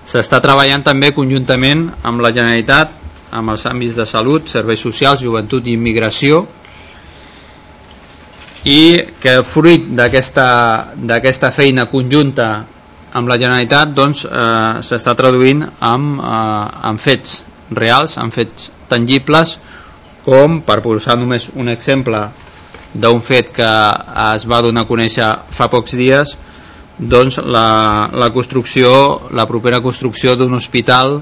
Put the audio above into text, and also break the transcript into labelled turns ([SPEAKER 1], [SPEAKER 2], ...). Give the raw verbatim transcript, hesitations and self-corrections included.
[SPEAKER 1] S'està treballant també conjuntament amb la Generalitat, amb els àmbits de salut, serveis socials, joventut i immigració, i que fruit d'aquesta d'aquesta feina conjunta amb la Generalitat doncs, eh, s'està traduint amb, eh, amb fets reals, amb fets tangibles, com, per posar només un exemple d'un fet que es va donar a conèixer fa pocs dies, doncs la, la construcció, la propera construcció d'un hospital